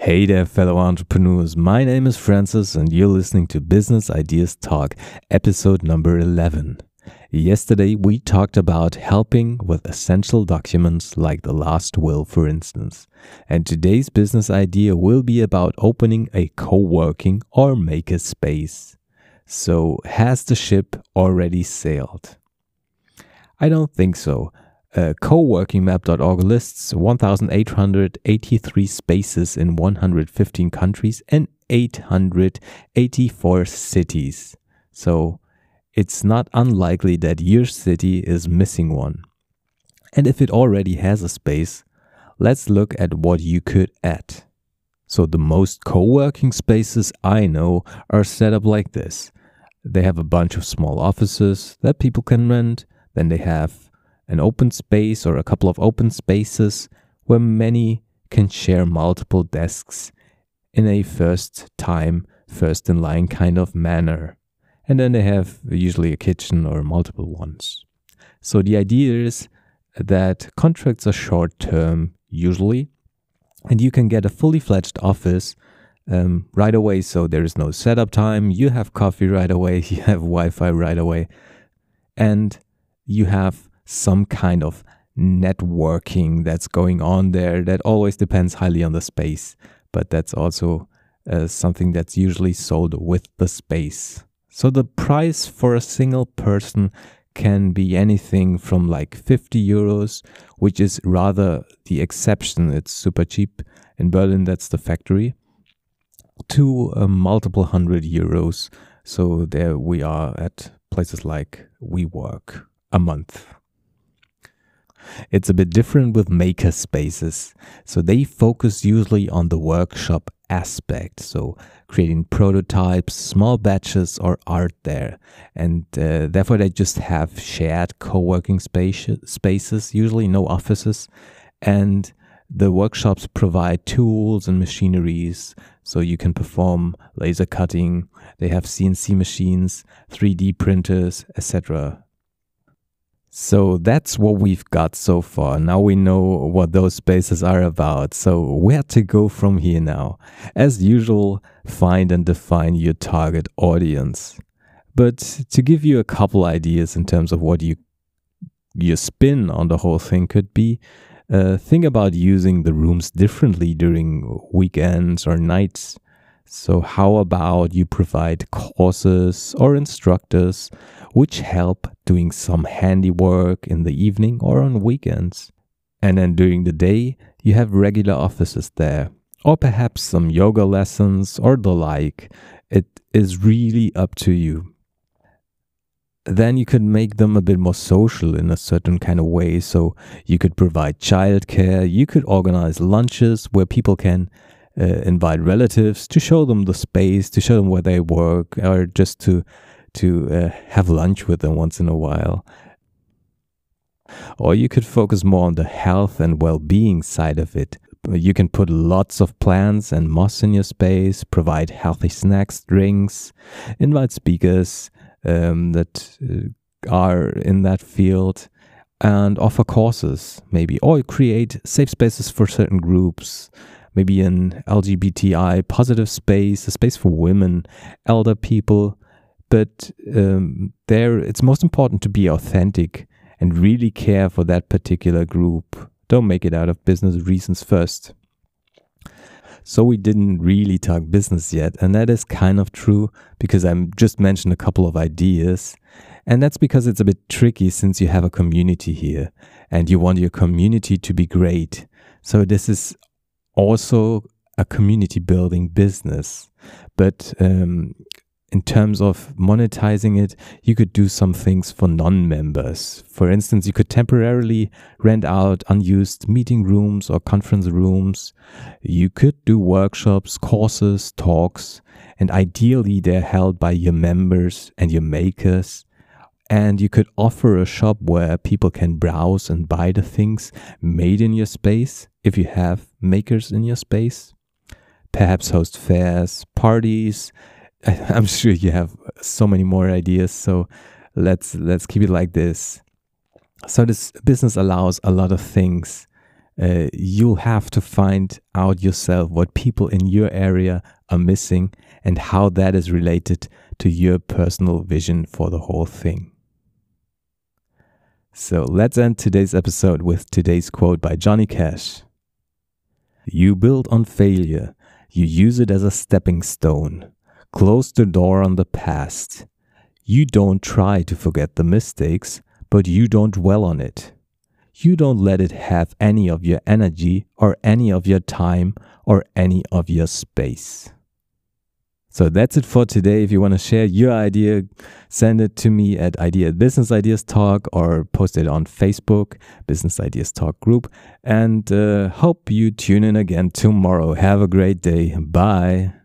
Hey there, fellow entrepreneurs. My name is Francis, and you're listening to Business Ideas Talk, episode number 11. Yesterday, we talked about helping with essential documents like the last will, for instance. And today's business idea will be about opening a co-working or maker space. So, has the ship already sailed? I don't think so. Coworkingmap.org lists 1,883 spaces in 115 countries and 884 cities. So it's not unlikely that your city is missing one. And if it already has a space, let's look at what you could add. So the most co-working spaces I know are set up like this. They have a bunch of small offices that people can rent. Then they have an open space or a couple of open spaces where many can share multiple desks in a first in line kind of manner. And then they have usually a kitchen or multiple ones. So the idea is that contracts are short term usually, and you can get a fully fledged office right away. So there is no setup time. You have coffee right away. You have Wi-Fi right away. And you have some kind of networking that's going on there that always depends highly on the space, but that's also something that's usually sold with the space. So the price for a single person can be anything from like 50 euros, which is rather the exception. It's super cheap. In Berlin, that's the factory, to multiple hundred euros. So there we are at places like WeWork a month. It's a bit different with maker spaces. So they focus usually on the workshop aspect. So creating prototypes, small batches or art there. And therefore they just have shared co-working spaces, usually no offices. And the workshops provide tools and machineries. So you can perform laser cutting. They have CNC machines, 3D printers, etc. So that's what we've got so far. Now we know what those spaces are about. So where to go from here now? As usual, find and define your target audience. But to give you a couple ideas in terms of what your spin on the whole thing could be, think about using the rooms differently during weekends or nights. So how about you provide courses or instructors which help doing some handiwork in the evening or on weekends. And then during the day, you have regular offices there, or perhaps some yoga lessons or the like. It is really up to you. Then you could make them a bit more social in a certain kind of way. So you could provide childcare, you could organize lunches where people can invite relatives to show them the space, to show them where they work, or just to have lunch with them once in a while. Or you could focus more on the health and well-being side of it. You can put lots of plants and moss in your space, provide healthy snacks, drinks, invite speakers that are in that field, and offer courses maybe, or create safe spaces for certain groups. Maybe an LGBTI positive space, a space for women, elder people. But there, it's most important to be authentic and really care for that particular group. Don't make it out of business reasons first. So we didn't really talk business yet, and that is kind of true because I just mentioned a couple of ideas. And that's because it's a bit tricky since you have a community here and you want your community to be great. So this is also a community building business. But in terms of monetizing it, you could do some things for non-members. For instance, you could temporarily rent out unused meeting rooms or conference rooms. You could do workshops, courses, talks, and ideally they're held by your members and your makers. And you could offer a shop where people can browse and buy the things made in your space if you have makers in your space. Perhaps host fairs, parties. I'm sure you have so many more ideas, so let's keep it like this. So this business allows a lot of things you'll have to find out yourself what people in your area are missing and how that is related to your personal vision for the whole thing. So let's end today's episode with today's quote by Johnny Cash. You build on failure. You use it as a stepping stone. Close the door on the past. You don't try to forget the mistakes, but you don't dwell on it. You don't let it have any of your energy or any of your time or any of your space. So that's it for today. If you want to share your idea, send it to me at Business Ideas Talk or post it on Facebook, Business Ideas Talk group. And hope you tune in again tomorrow. Have a great day. Bye.